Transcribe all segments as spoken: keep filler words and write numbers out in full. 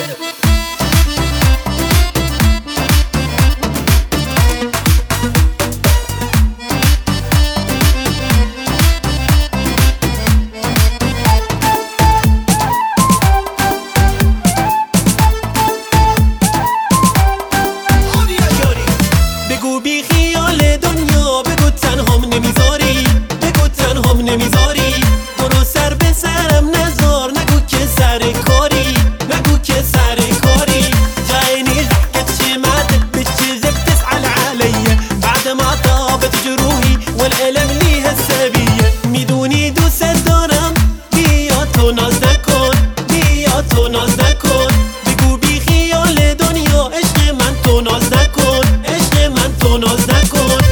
بگو بی خیال دنیا، بگو تنهام نمیذاری، بگو تنهام نمیذاری. برو سر به سرم نذار، نگو که سر کاری، نگو که سر کاری. جايني ضحكة شماتك بالجيزة بتسأل علي بعد ما طابت جروحي والألم ليها السبية. میدونی دوست دارم، بیا تو ناز نکن، بیا تو ناز نکن. بگو بی خیال دنیا، عشق من تو ناز نکن، عشق من تو ناز نکن.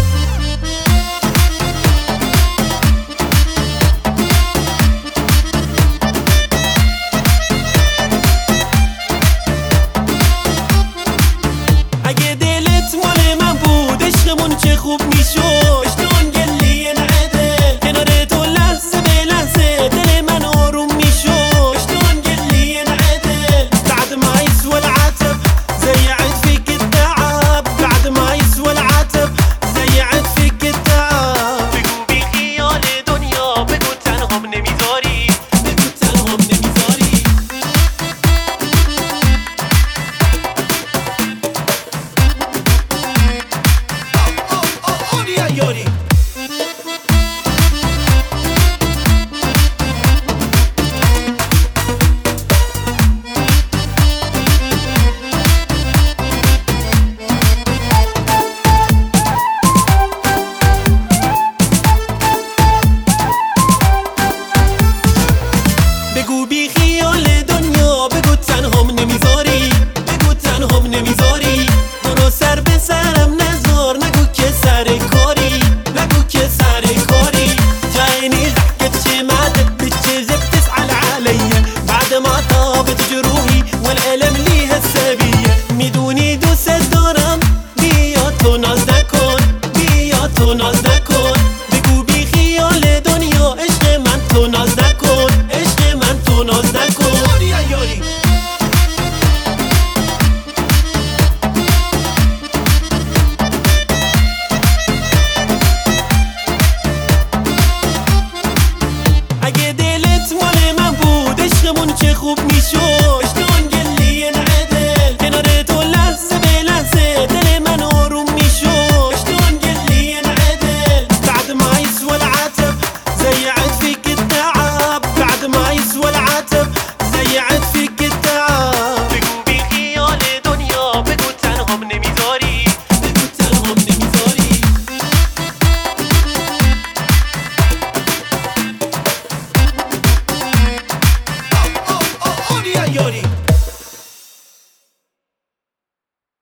اگه دلت مال من بود عشقمون چه خوب میشد. اشتون گلی نعدل کنار تو لحظه به لحظه دل من آروم میشد. اشتون گلی نعدل بعد ما يسوى العتب زيعت فيك التعب، بعد ما يسوى العتب زيعت فيك التعب. بگو بی خیال دنیا، بگو تنهام نمیذاری، بگو تنهام نمیذاری. یاری بگو بی خیال دنیا، بگو تنهام نمیذاری، بگو تنهام نمیذاری. برو سر به سرم نذار، نگو که سر کاری، نگو که سر کاری. جايني ضحكة شماتك بالجيزة بتسأل علي بعد ما طابت جروحي والألم ليها السبية. میدونی دوست دارم، بیا تو ناز نکن، بیا تو ناز نکن. بگو بی خیال دنیا، عشق من تو ناز نکن، عشق من تو ناز نکن. یاری اگه دلت مال من بود عشقمون چه خوب میشد.